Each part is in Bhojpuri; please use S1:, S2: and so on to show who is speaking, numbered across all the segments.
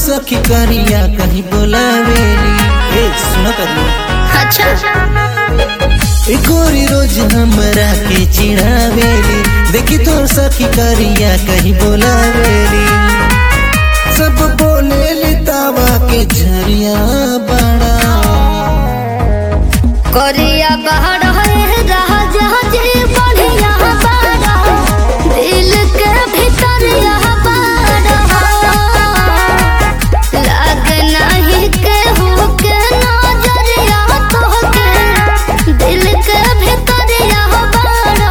S1: सखी करिया कहीं बोलावेली। सुनो करिया
S2: अच्छा
S1: गोरी रोज हमरा के चिढ़ावेली। देखी तोर सखी करिया कहीं बोलावेली। सब बोले तावा के झरिया बड़ा
S2: करिया बाहर है रहा जहाजे बढ़िया बाड़ा दिल के भीतर यहाँ बाड़ा लाग नहीं के हो के नजरिया तो के दिल के भीतर यहाँ बाड़ा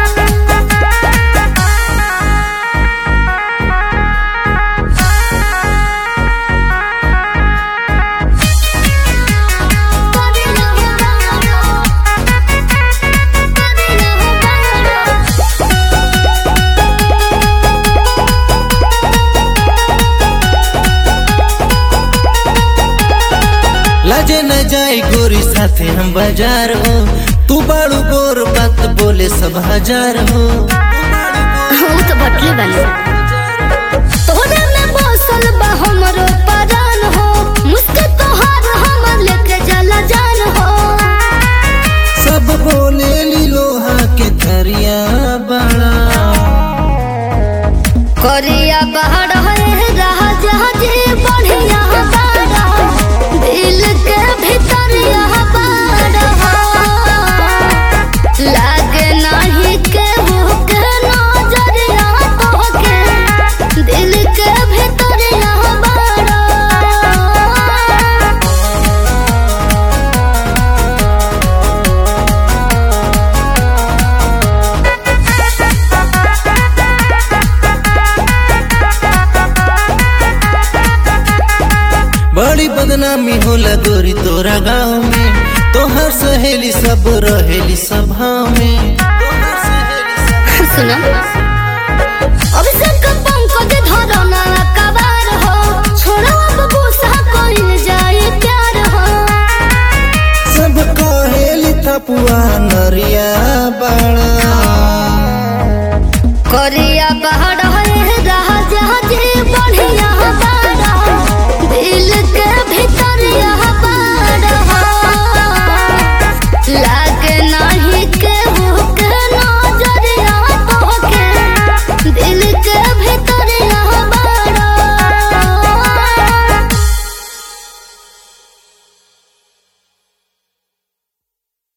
S1: लाजे न जाए गोरी साथे हम बाजार हो। तू बाड़ू गोर बात बोले सब हजार हो।
S2: वो तो बटले वाले तोरे में बसल बा हमरो परान हो। मुस्के तोहार हमर लेके जला जान हो।
S1: सब बोले ली लोहा के थरिया बड़ा
S2: करिया बाहर है रहा जहाजे बढ़िया बाड़ा दिल के भीतर यहाँ बाड़ा लाग नहीं के हो के नजरिया तो के दिल के भीतर यहाँ बाड़ा
S1: बड़ी बदनामी होला गोरी तोरा गाँव में। तोहर सहेली सब रहेली सभा में।
S2: सुनो अभिषेक पंकज धरना कबार हो। छोड़ो अब गुस्सा कोई जाए प्यार हो।
S1: सब कहेली थपुआ